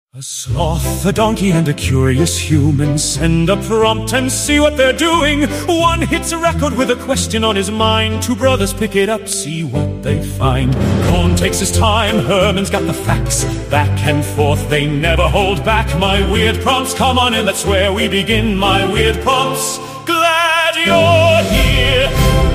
A sloth, a donkey, and a curious human send a prompt and see what they're doing. One hits a record with a question on his mind. Two brothers pick it up, see what they find. Cohn takes his time, Herman's got the facts. Back and forth, they never hold back. My weird prompts, come on in, that's where we begin. My weird prompts, glad you're here.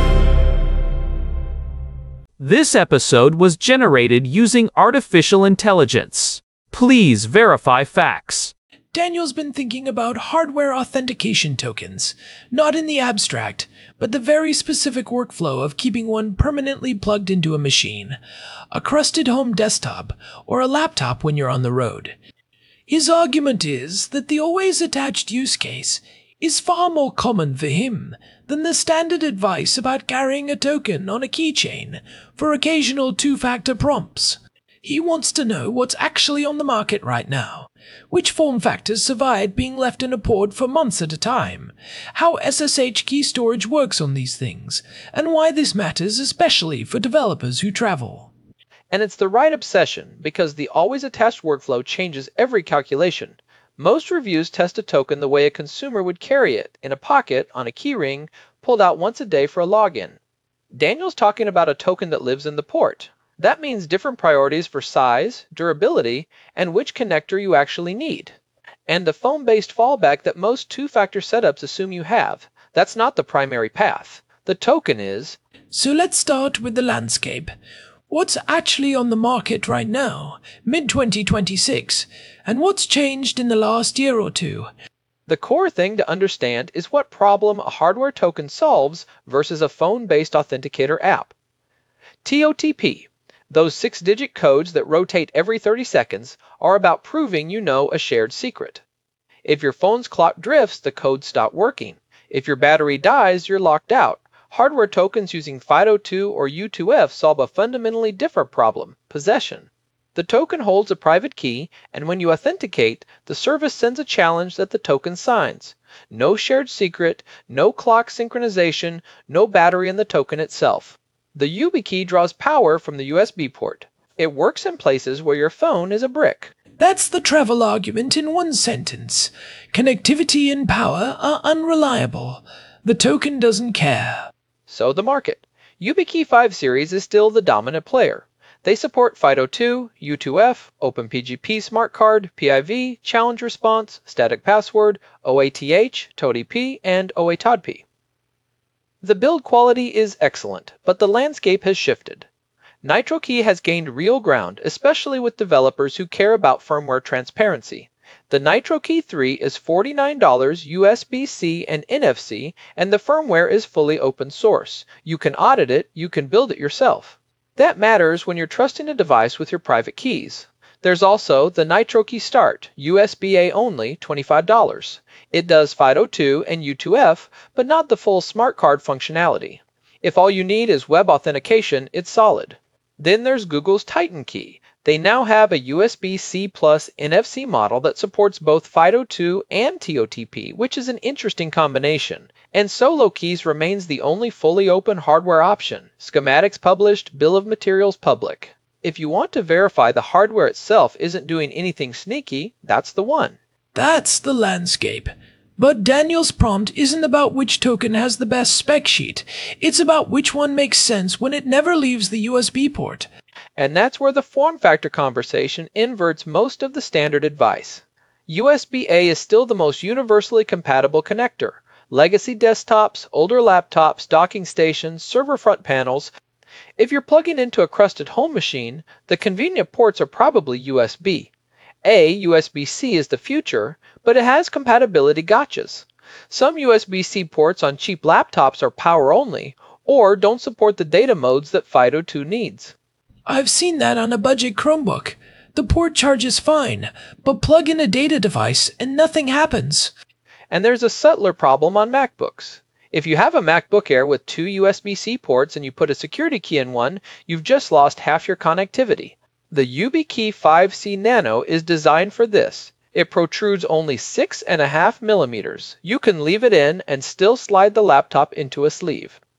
This episode was generated using artificial intelligence. Please verify facts. Daniel's been thinking about hardware authentication tokens, not in the abstract, but the very specific workflow of keeping one permanently plugged into a machine, a crusted home desktop, or a laptop when you're on the road. His argument is that the always attached use case is far more common for him than the standard advice about carrying a token on a keychain for occasional two-factor prompts. He wants to know what's actually on the market right now, which form factors survive being left in a port for months at a time, how SSH key storage works on these things, and why this matters especially for developers who travel. And it's the right obsession, because the always attached workflow changes every calculation. Most reviews test a token the way a consumer would carry it, in a pocket, on a keyring, pulled out once a day for a login. Daniel's talking about a token that lives in the port. That means different priorities for size, durability, and which connector you actually need. And the phone-based fallback that most two-factor setups assume you have. That's not the primary path. The token is. So let's start with the landscape. What's actually on the market right now, mid-2026, and what's changed in the last year or two? The core thing to understand is what problem a hardware token solves versus a phone-based authenticator app. TOTP. Those 6-digit codes that rotate every 30 seconds are about proving you know a shared secret. If your phone's clock drifts, the codes stop working. If your battery dies, you're locked out. Hardware tokens using FIDO2 or U2F solve a fundamentally different problem, possession. The token holds a private key, and when you authenticate, the service sends a challenge that the token signs. No shared secret, no clock synchronization, no battery in the token itself. The YubiKey draws power from the USB port. It works in places where your phone is a brick. That's the travel argument in one sentence. Connectivity and power are unreliable. The token doesn't care. So the market. YubiKey 5 series is still the dominant player. They support FIDO2, U2F, OpenPGP Smart Card, PIV, Challenge Response, Static Password, OATH, TOTP, and OATODP. The build quality is excellent, but the landscape has shifted. NitroKey has gained real ground, especially with developers who care about firmware transparency. The NitroKey 3 is $49 USB-C and NFC, and the firmware is fully open source. You can audit it, you can build it yourself. That matters when you're trusting a device with your private keys. There's also the NitroKey Start, USB-A only, $25. It does FIDO2 and U2F, but not the full smart card functionality. If all you need is web authentication, it's solid. Then there's Google's Titan Key. They now have a USB-C plus NFC model that supports both FIDO2 and TOTP, which is an interesting combination. And SoloKeys remains the only fully open hardware option. Schematics published, bill of materials public. If you want to verify the hardware itself isn't doing anything sneaky, that's the one. That's the landscape. But Daniel's prompt isn't about which token has the best spec sheet. It's about which one makes sense when it never leaves the USB port. And that's where the form factor conversation inverts most of the standard advice. USB-A is still the most universally compatible connector. Legacy desktops, older laptops, docking stations, server front panels. If you're plugging into a crusted home machine, the convenient ports are probably USB. USB-C is the future, but it has compatibility gotchas. Some USB-C ports on cheap laptops are power only, or don't support the data modes that FIDO2 needs. I've seen that on a budget Chromebook. The port charges fine, but plug in a data device and nothing happens. And there's a subtler problem on MacBooks. If you have a MacBook Air with 2 USB-C ports and you put a security key in one, you've just lost half your connectivity. The YubiKey 5C Nano is designed for this. It protrudes only 6.5 millimeters. You can leave it in and still slide the laptop into a sleeve.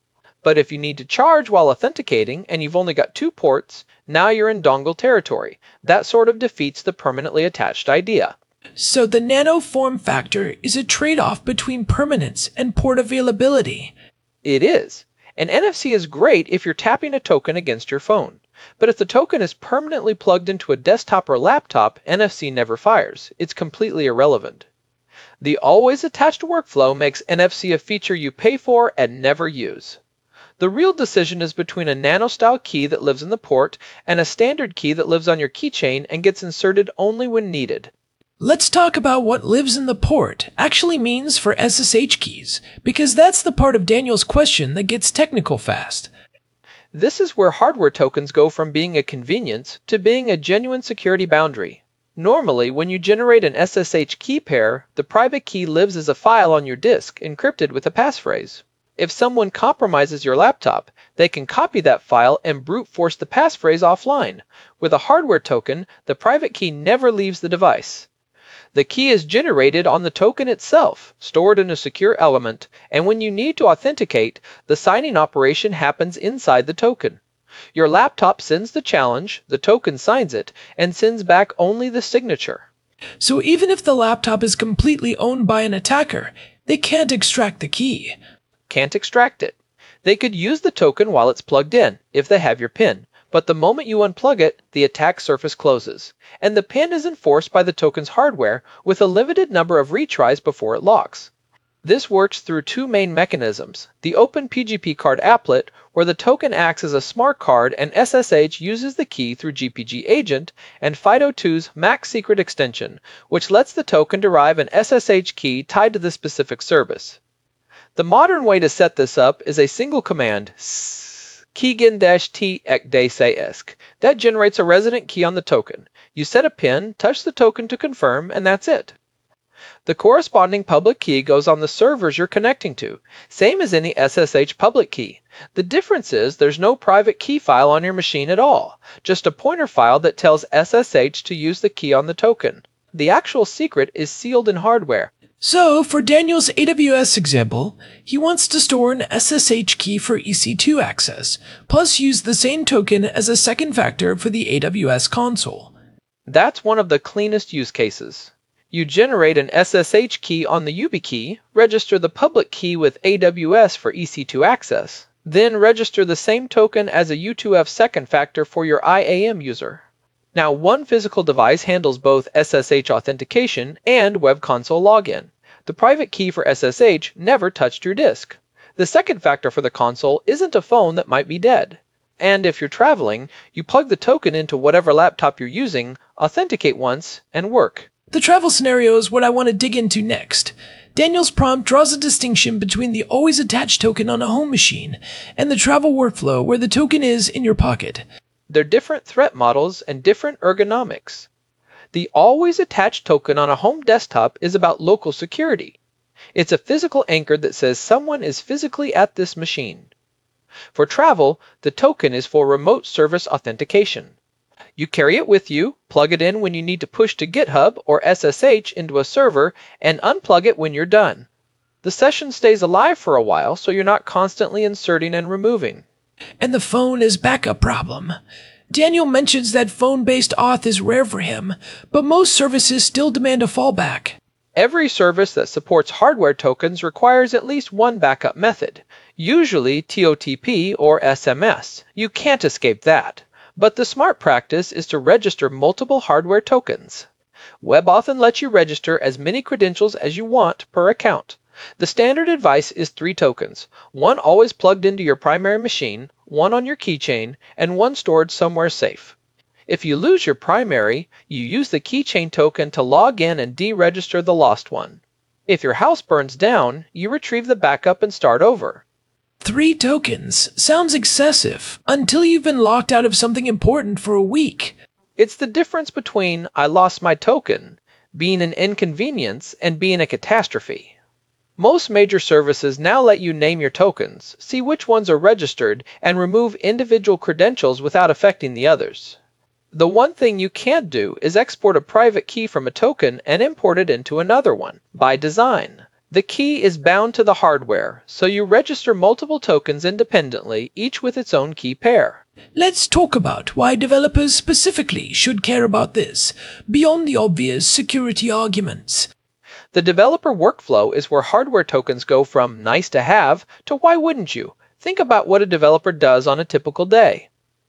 But if you need to charge while authenticating and you've only got 2 ports, now you're in dongle territory. That sort of defeats the permanently attached idea. So the nano form factor is a trade-off between permanence and port availability. It is. And NFC is great if you're tapping a token against your phone. But if the token is permanently plugged into a desktop or laptop, NFC never fires. It's completely irrelevant. The always attached workflow makes NFC a feature you pay for and never use. The real decision is between a nano-style key that lives in the port and a standard key that lives on your keychain and gets inserted only when needed. Let's talk about what lives in the port actually means for SSH keys, because that's the part of Daniel's question that gets technical fast. This is where hardware tokens go from being a convenience to being a genuine security boundary. Normally, when you generate an SSH key pair, the private key lives as a file on your disk, encrypted with a passphrase. If someone compromises your laptop, they can copy that file and brute force the passphrase offline. With a hardware token, the private key never leaves the device. The key is generated on the token itself, stored in a secure element, and when you need to authenticate, the signing operation happens inside the token. Your laptop sends the challenge, the token signs it, and sends back only the signature. So even if the laptop is completely owned by an attacker, they can't extract the key. Can't extract it. They could use the token while it's plugged in, if they have your PIN, but the moment you unplug it, the attack surface closes, and the PIN is enforced by the token's hardware with a limited number of retries before it locks. This works through 2 main mechanisms: the OpenPGP card applet, where the token acts as a smart card and SSH uses the key through GPG agent, and FIDO2's MAC secret extension, which lets the token derive an SSH key tied to the specific service. The modern way to set this up is a single command, keygen-t ekdsesk, that generates a resident key on the token. You set a PIN, touch the token to confirm, and that's it. The corresponding public key goes on the servers you're connecting to, same as any SSH public key. The difference is there's no private key file on your machine at all, just a pointer file that tells SSH to use the key on the token. The actual secret is sealed in hardware. So, for Daniel's AWS example, he wants to store an SSH key for EC2 access, plus use the same token as a second factor for the AWS console. That's one of the cleanest use cases. You generate an SSH key on the YubiKey, register the public key with AWS for EC2 access, then register the same token as a U2F second factor for your IAM user. Now, one physical device handles both SSH authentication and web console login. The private key for SSH never touched your disk. The second factor for the console isn't a phone that might be dead. And if you're traveling, you plug the token into whatever laptop you're using, authenticate once, and work. The travel scenario is what I want to dig into next. Daniel's prompt draws a distinction between the always attached token on a home machine and the travel workflow where the token is in your pocket. They're different threat models and different ergonomics. The always attached token on a home desktop is about local security. It's a physical anchor that says someone is physically at this machine. For travel, the token is for remote service authentication. You carry it with you, plug it in when you need to push to GitHub or SSH into a server, and unplug it when you're done. The session stays alive for a while, so you're not constantly inserting and removing. And the phone is backup problem. Daniel mentions that phone-based auth is rare for him, but most services still demand a fallback. Every service that supports hardware tokens requires at least one backup method, usually TOTP or SMS. You can't escape that. But the smart practice is to register multiple hardware tokens. WebAuthn lets you register as many credentials as you want per account. The standard advice is 3 tokens, one always plugged into your primary machine, one on your keychain, and one stored somewhere safe. If you lose your primary, you use the keychain token to log in and deregister the lost one. If your house burns down, you retrieve the backup and start over. 3 tokens sounds excessive until you've been locked out of something important for a week. It's the difference between "I lost my token" being an inconvenience and being a catastrophe. Most major services now let you name your tokens, see which ones are registered, and remove individual credentials without affecting the others. The one thing you can't do is export a private key from a token and import it into another one, by design. The key is bound to the hardware, so you register multiple tokens independently, each with its own key pair. Let's talk about why developers specifically should care about this, beyond the obvious security arguments. The developer workflow is where hardware tokens go from nice to have to why wouldn't you? Think about what a developer does on a typical day.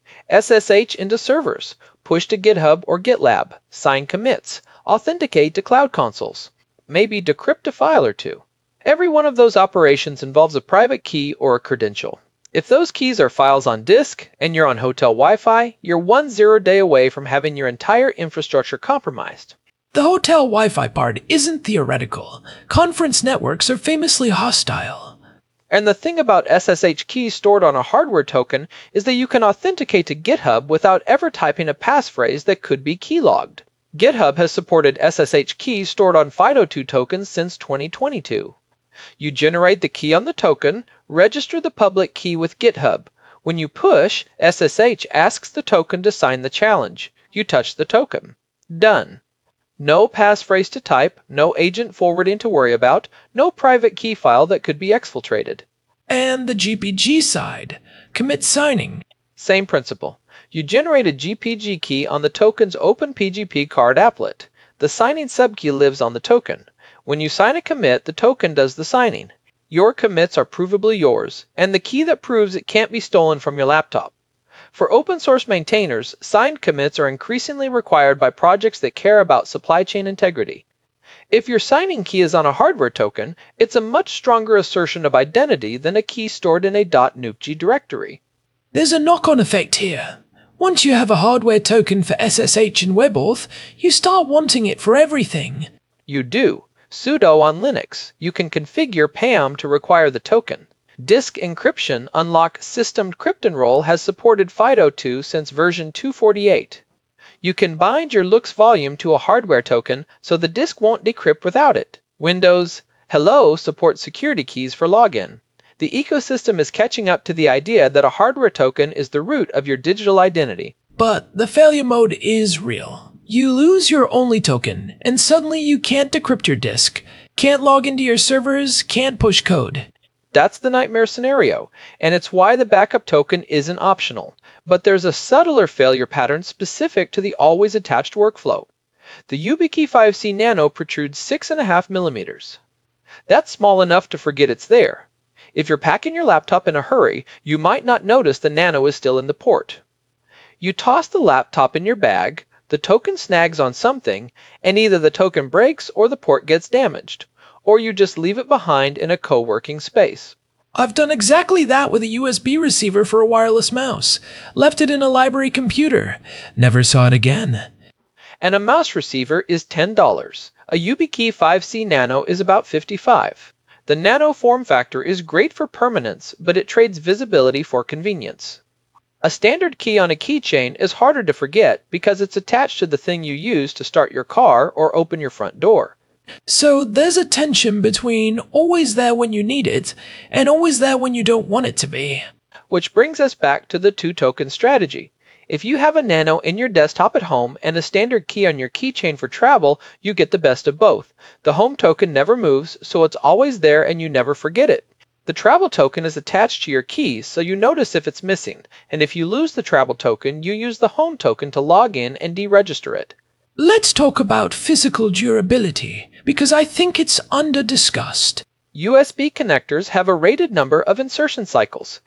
SSH into servers, push to GitHub or GitLab, sign commits, authenticate to cloud consoles, maybe decrypt a file or two. Every one of those operations involves a private key or a credential. If those keys are files on disk and you're on hotel Wi-Fi, you're 1 day away from having your entire infrastructure compromised. The hotel Wi-Fi part isn't theoretical. Conference networks are famously hostile. And the thing about SSH keys stored on a hardware token is that you can authenticate to GitHub without ever typing a passphrase that could be keylogged. GitHub has supported SSH keys stored on FIDO2 tokens since 2022. You generate the key on the token, register the public key with GitHub. When you push, SSH asks the token to sign the challenge. You touch the token. Done. No passphrase to type, no agent forwarding to worry about, no private key file that could be exfiltrated. And the GPG side, commit signing. Same principle. You generate a GPG key on the token's OpenPGP card applet. The signing subkey lives on the token. When you sign a commit, the token does the signing. Your commits are provably yours, and the key that proves it can't be stolen from your laptop. For open source maintainers, signed commits are increasingly required by projects that care about supply chain integrity. If your signing key is on a hardware token, it's a much stronger assertion of identity than a key stored in a .nupg directory. There's a knock-on effect here. Once you have a hardware token for SSH and WebAuth, you start wanting it for everything. You do. Sudo on Linux. You can configure PAM to require the token. Disk encryption unlock systemed cryptenroll has supported FIDO2 since version 248. You can bind your LUKS volume to a hardware token so the disk won't decrypt without it. Windows Hello supports security keys for login. The ecosystem is catching up to the idea that a hardware token is the root of your digital identity. But the failure mode is real. You lose your only token, and suddenly you can't decrypt your disk, can't log into your servers, can't push code. That's the nightmare scenario, and it's why the backup token isn't optional. But there's a subtler failure pattern specific to the always attached workflow. The YubiKey 5C Nano protrudes 6.5 millimeters. That's small enough to forget it's there. If you're packing your laptop in a hurry, you might not notice the Nano is still in the port. You toss the laptop in your bag, the token snags on something, and either the token breaks or the port gets damaged. Or you just leave it behind in a co-working space. I've done exactly that with a USB receiver for a wireless mouse. Left it in a library computer. Never saw it again. And a mouse receiver is $10. A YubiKey 5C Nano is about $55. The Nano form factor is great for permanence, but it trades visibility for convenience. A standard key on a keychain is harder to forget because it's attached to the thing you use to start your car or open your front door. So there's a tension between always there when you need it and always there when you don't want it to be. Which brings us back to the two-token strategy. If you have a Nano in your desktop at home and a standard key on your keychain for travel, you get the best of both. The home token never moves, so it's always there and you never forget it. The travel token is attached to your keys, so you notice if it's missing, and if you lose the travel token, you use the home token to log in and deregister it. Let's talk about physical durability, because I think it's under-discussed. USB connectors have a rated number of insertion cycles.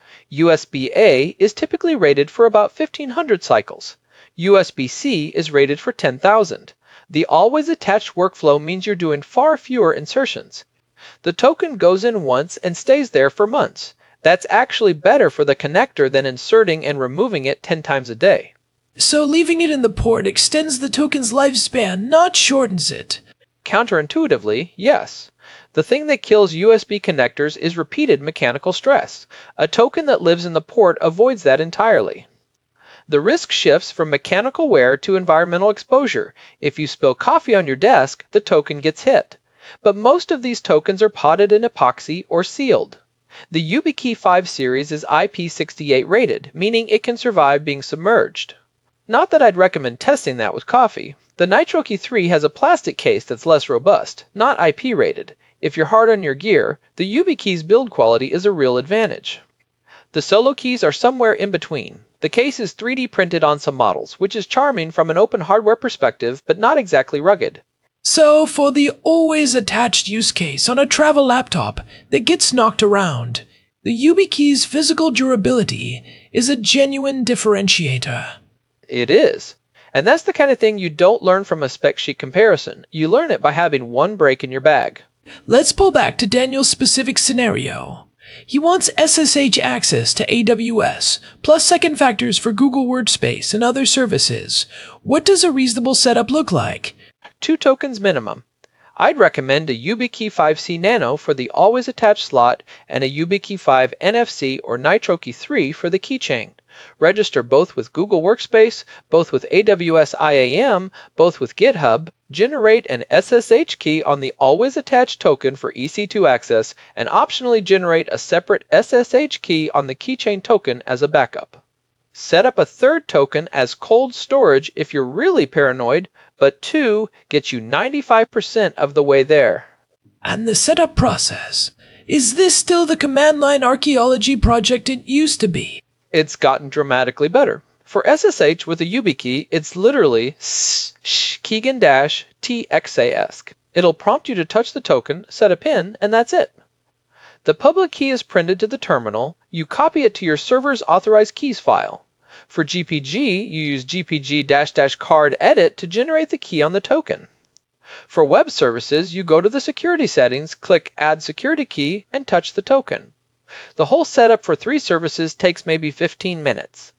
USB-A is typically rated for about 1,500 cycles. USB-C is rated for 10,000. The always attached workflow means you're doing far fewer insertions. The token goes in once and stays there for months. That's actually better for the connector than inserting and removing it 10 times a day. So leaving it in the port extends the token's lifespan, not shortens it. Counterintuitively, yes. The thing that kills USB connectors is repeated mechanical stress. A token that lives in the port avoids that entirely. The risk shifts from mechanical wear to environmental exposure. If you spill coffee on your desk, the token gets hit. But most of these tokens are potted in epoxy or sealed. The YubiKey 5 series is IP68 rated, meaning it can survive being submerged. Not that I'd recommend testing that with coffee. The NitroKey 3 has a plastic case that's less robust, not IP rated. If you're hard on your gear, the YubiKey's build quality is a real advantage. The solo keys are somewhere in between. The case is 3D printed on some models, which is charming from an open hardware perspective, but not exactly rugged. So, for the always attached use case on a travel laptop that gets knocked around, the YubiKey's physical durability is a genuine differentiator. It is. And that's the kind of thing you don't learn from a spec sheet comparison. You learn it by having one break in your bag. Let's pull back to Daniel's specific scenario. He wants SSH access to AWS, plus second factors for Google Workspace and other services. What does a reasonable setup look like? 2 tokens minimum. I'd recommend a YubiKey 5C Nano for the always attached slot and a YubiKey 5 NFC or NitroKey 3 for the keychain. Register both with Google Workspace, both with AWS IAM, both with GitHub. Generate an SSH key on the always attached token for EC2 access, and optionally generate a separate SSH key on the keychain token as a backup. Set up a third token as cold storage if you're really paranoid, but 2 gets you 95% of the way there. And the setup process. Is this still the command line archaeology project it used to be? It's gotten dramatically better. For SSH with a YubiKey, it's literally Keegan-TXA-esque. It'll prompt you to touch the token, set a pin, and that's it. The public key is printed to the terminal. You copy it to your server's authorized keys file. For GPG, you use GPG-card edit to generate the key on the token. For web services, you go to the security settings, click Add Security Key, and touch the token. The whole setup for 3 services takes maybe 15 minutes.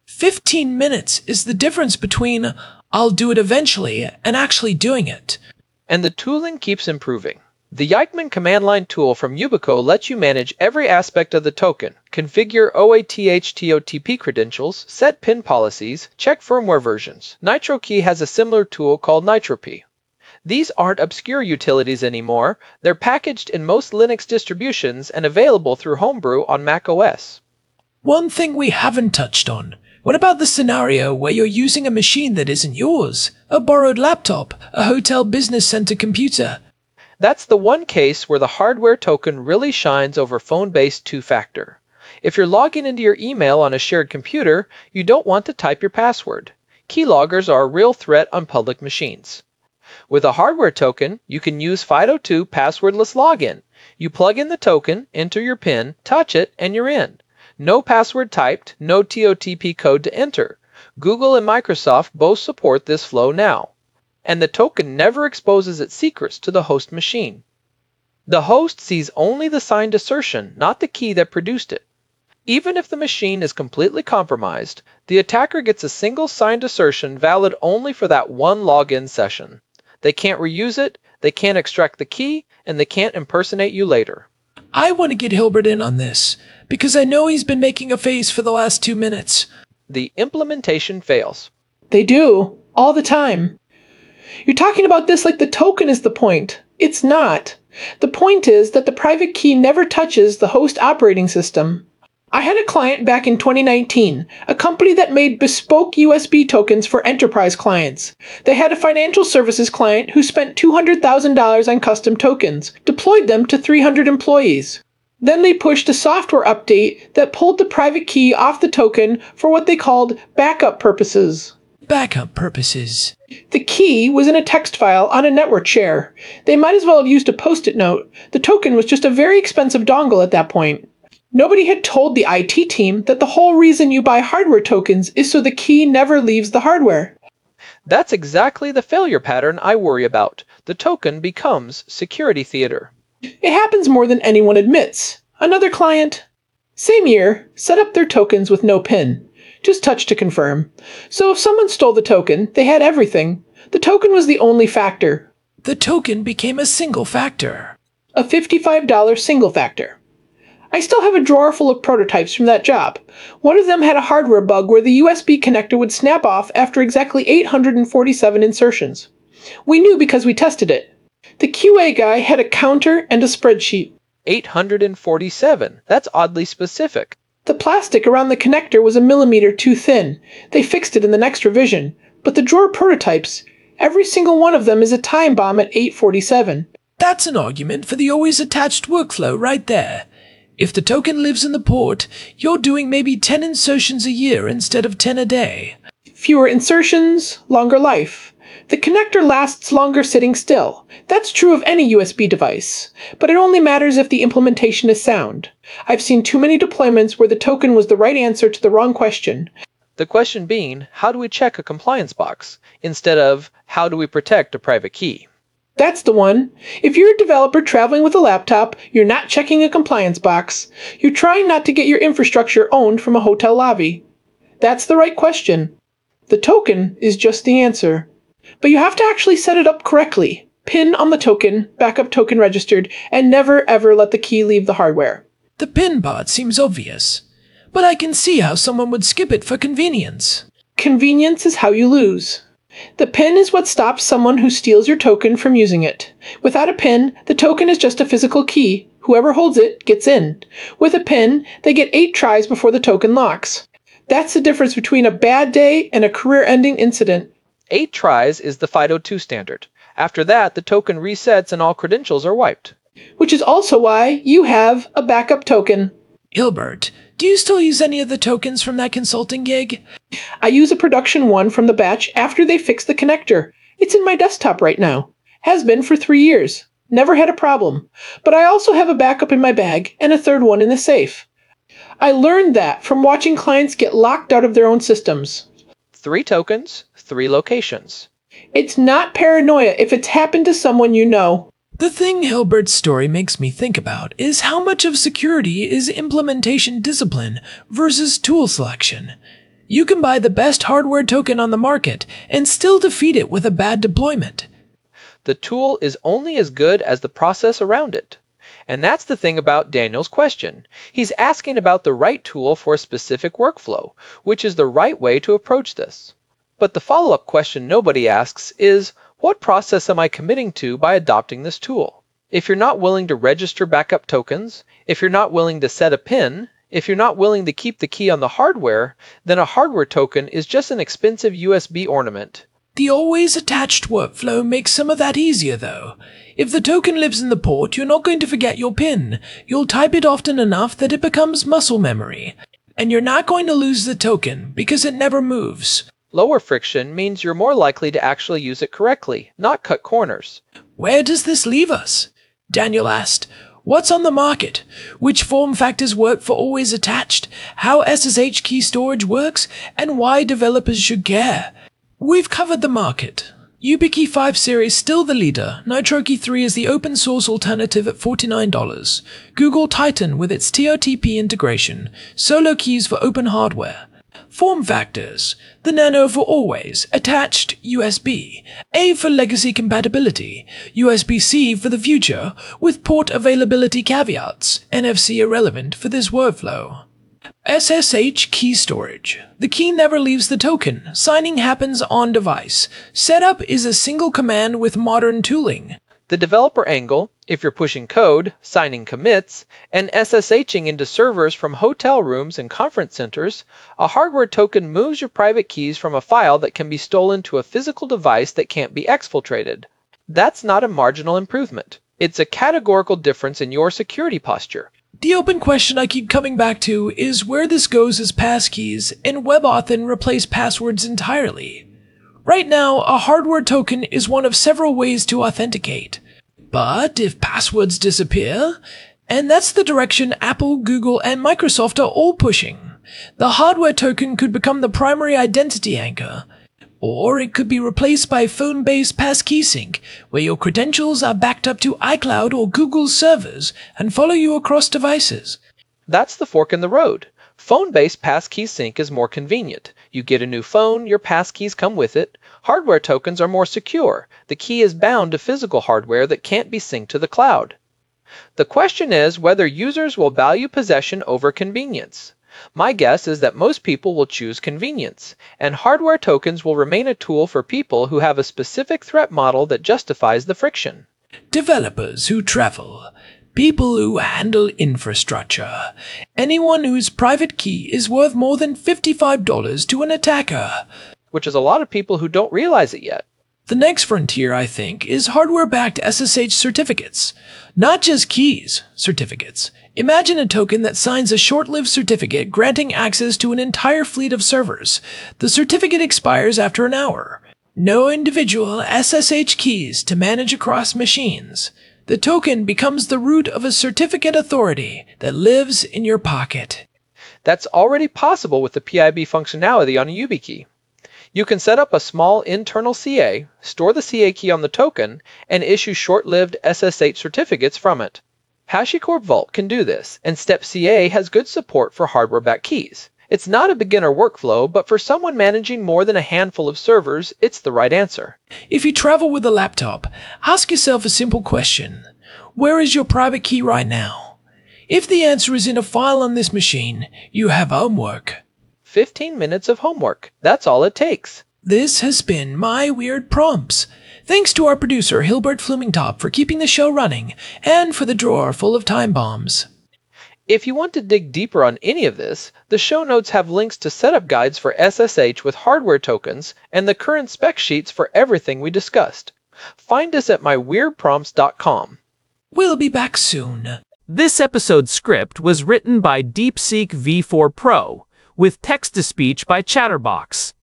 15 minutes is the difference between I'll do it eventually and actually doing it. And the tooling keeps improving. The Yikeman command line tool from Yubico lets you manage every aspect of the token, configure OATH/TOTP credentials, set PIN policies, check firmware versions. NitroKey has a similar tool called NitroP. These aren't obscure utilities anymore. They're packaged in most Linux distributions and available through Homebrew on Mac OS. One thing we haven't touched on. What about the scenario where you're using a machine that isn't yours? A borrowed laptop, a hotel business center computer. That's the one case where the hardware token really shines over phone-based 2-factor. If you're logging into your email on a shared computer, you don't want to type your password. Keyloggers are a real threat on public machines. With a hardware token, you can use FIDO2 passwordless login. You plug in the token, enter your PIN, touch it, and you're in. No password typed, no TOTP code to enter. Google and Microsoft both support this flow now. And the token never exposes its secrets to the host machine. The host sees only the signed assertion, not the key that produced it. Even if the machine is completely compromised, the attacker gets a single signed assertion valid only for that one login session. They can't reuse it, they can't extract the key, and they can't impersonate you later. I want to get Hilbert in on this, because I know he's been making a face for the last 2 minutes. The implementation fails. They do, all the time. You're talking about this like the token is the point. It's not. The point is that the private key never touches the host operating system. I had a client back in 2019, a company that made bespoke USB tokens for enterprise clients. They had a financial services client who spent $200,000 on custom tokens, deployed them to 300 employees. Then they pushed a software update that pulled the private key off the token for what they called backup purposes. Backup purposes. The key was in a text file on a network share. They might as well have used a post-it note. The token was just a very expensive dongle at that point. Nobody had told the IT team that the whole reason you buy hardware tokens is so the key never leaves the hardware. That's exactly the failure pattern I worry about. The token becomes security theater. It happens more than anyone admits. Another client, same year, set up their tokens with no PIN. Just touch to confirm. So if someone stole the token, they had everything. The token was the only factor. The token became a single factor. A $55 single factor. I still have a drawer full of prototypes from that job. One of them had a hardware bug where the USB connector would snap off after exactly 847 insertions. We knew because we tested it. The QA guy had a counter and a spreadsheet. 847. That's oddly specific. The plastic around the connector was a millimeter too thin. They fixed it in the next revision. But the drawer prototypes, every single one of them is a time bomb at 847. That's an argument for the always attached workflow right there. If the token lives in the port, you're doing maybe 10 insertions a year instead of 10 a day. Fewer insertions, longer life. The connector lasts longer sitting still. That's true of any USB device. But it only matters if the implementation is sound. I've seen too many deployments where the token was the right answer to the wrong question. The question being, how do we check a compliance box, instead of, how do we protect a private key? That's the one. If you're a developer traveling with a laptop, you're not checking a compliance box. You're trying not to get your infrastructure owned from a hotel lobby. That's the right question. The token is just the answer. But you have to actually set it up correctly. Pin on the token, backup token registered, and never ever let the key leave the hardware. The PIN part seems obvious, but I can see how someone would skip it for convenience. Convenience is how you lose. The PIN is what stops someone who steals your token from using it. Without a PIN, the token is just a physical key. Whoever holds it gets in. With a PIN, they get 8 tries before the token locks. That's the difference between a bad day and a career-ending incident. 8 tries is the FIDO2 standard. After that, the token resets and all credentials are wiped. Which is also why you have a backup token. Hilbert, do you still use any of the tokens from that consulting gig? I use a production one from the batch after they fixed the connector. It's in my desktop right now. Has been for 3 years. Never had a problem. But I also have a backup in my bag and a third one in the safe. I learned that from watching clients get locked out of their own systems. 3 tokens, 3 locations. It's not paranoia if it's happened to someone you know. The thing Hilbert's story makes me think about is how much of security is implementation discipline versus tool selection. You can buy the best hardware token on the market and still defeat it with a bad deployment. The tool is only as good as the process around it. And that's the thing about Daniel's question. He's asking about the right tool for a specific workflow, which is the right way to approach this. But the follow-up question nobody asks is, what process am I committing to by adopting this tool? If you're not willing to register backup tokens, if you're not willing to set a PIN, if you're not willing to keep the key on the hardware, then a hardware token is just an expensive USB ornament. The always attached workflow makes some of that easier, though. If the token lives in the port, you're not going to forget your PIN. You'll type it often enough that it becomes muscle memory. And you're not going to lose the token because it never moves. Lower friction means you're more likely to actually use it correctly, not cut corners. Where does this leave us? Daniel asked. What's on the market? Which form factors work for always attached? How SSH key storage works? And why developers should care? We've covered the market. YubiKey 5 series still the leader. NitroKey 3 is the open source alternative at $49. Google Titan with its TOTP integration. Solo keys for open hardware. Form factors. The Nano for always, attached USB. A for legacy compatibility. USB-C for the future, with port availability caveats. NFC irrelevant for this workflow. SSH key storage. The key never leaves the token. Signing happens on device. Setup is a single command with modern tooling. The developer angle, if you're pushing code, signing commits, and SSHing into servers from hotel rooms and conference centers, a hardware token moves your private keys from a file that can be stolen to a physical device that can't be exfiltrated. That's not a marginal improvement. It's a categorical difference in your security posture. The open question I keep coming back to is where this goes as passkeys and WebAuthn replace passwords entirely. Right now, a hardware token is one of several ways to authenticate. But if passwords disappear, and that's the direction Apple, Google, and Microsoft are all pushing, the hardware token could become the primary identity anchor. Or it could be replaced by phone-based passkey sync, where your credentials are backed up to iCloud or Google's servers and follow you across devices. That's the fork in the road. Phone-based passkey sync is more convenient. You get a new phone, your passkeys come with it. Hardware tokens are more secure. The key is bound to physical hardware that can't be synced to the cloud. The question is whether users will value possession over convenience. My guess is that most people will choose convenience, and hardware tokens will remain a tool for people who have a specific threat model that justifies the friction. Developers who travel. People who handle infrastructure. Anyone whose private key is worth more than $55 to an attacker. Which is a lot of people who don't realize it yet. The next frontier, I think, is hardware-backed SSH certificates. Not just keys, certificates. Imagine a token that signs a short-lived certificate granting access to an entire fleet of servers. The certificate expires after an hour. No individual SSH keys to manage across machines. The token becomes the root of a certificate authority that lives in your pocket. That's already possible with the PIB functionality on a YubiKey. You can set up a small internal CA, store the CA key on the token, and issue short-lived SSH certificates from it. HashiCorp Vault can do this, and StepCA has good support for hardware-backed keys. It's not a beginner workflow, but for someone managing more than a handful of servers, it's the right answer. If you travel with a laptop, ask yourself a simple question. Where is your private key right now? If the answer is in a file on this machine, you have homework. 15 minutes of homework. That's all it takes. This has been My Weird Prompts. Thanks to our producer, Hilbert Flumingtop, for keeping the show running, and for the drawer full of time bombs. If you want to dig deeper on any of this, the show notes have links to setup guides for SSH with hardware tokens and the current spec sheets for everything we discussed. Find us at myweirdprompts.com. We'll be back soon. This episode's script was written by DeepSeek V4 Pro, with text-to-speech by Chatterbox.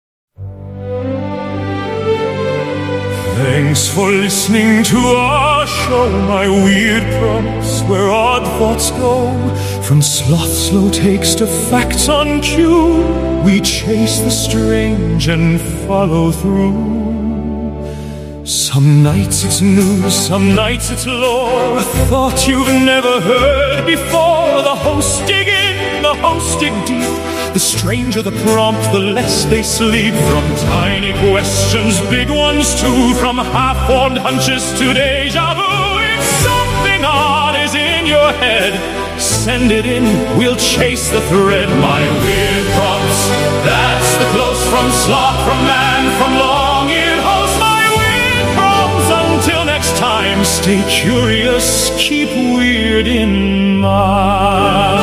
Thanks for listening to our show, My Weird Prompts, where odd thoughts go. From sloth slow takes to facts on cue, we chase the strange and follow through. Some nights it's news, some nights it's lore, a thought you've never heard before. The hosts dig in, the hosts dig deep. The stranger the prompt, the less they sleep. From tiny questions, big ones too, from half-formed hunches to deja vu. If something odd is in your head, send it in, we'll chase the thread. My Weird Prompts, that's the close from sloth, from man, from long-eared host. My Weird Prompts, until next time, stay curious, keep weird in mind.